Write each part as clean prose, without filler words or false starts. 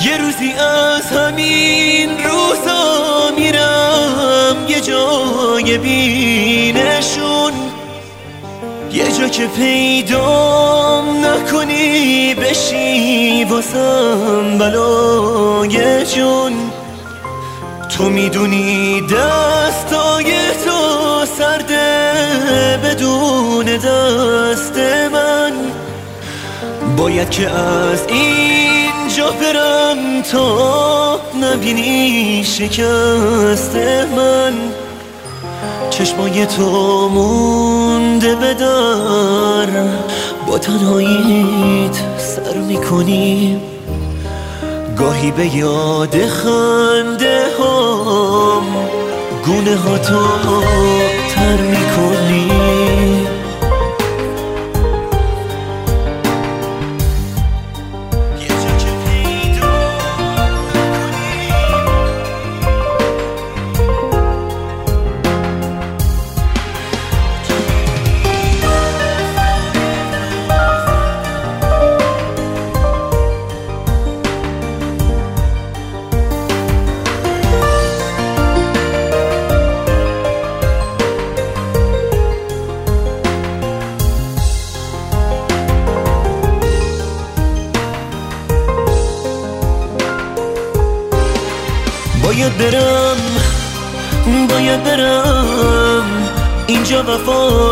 یه روزی از همین روزا میرم یه جای بینشون، یه جا که پیدام نکنی بشی واسم بلای جون. تو میدونی دستای تو سرده بدون دست من، باید که از اینجا برم تا نبینی شکست من. چشمای تو مونده به در، با تنهاییت سر میکنی، گاهی به یاد خنده هام گونه ها تو تر میکنی. باید برم اینجا وفا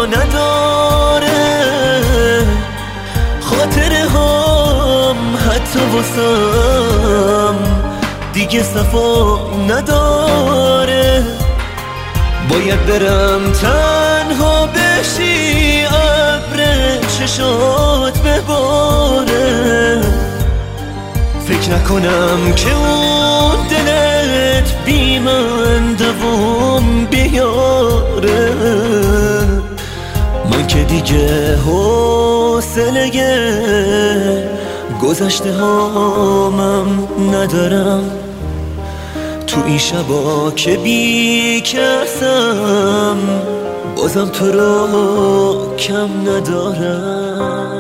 نداره، خاطره هم حتی واسم دیگه صفا نداره. باید برم تنها بشی ابر چشات بباره، فکر نکنم که اون دلت بی من دوام بیاره. من که دیگه حوصله گذشته هامم ندارم، تو این شبا که بی کسم بازم تو رو کم ندارم.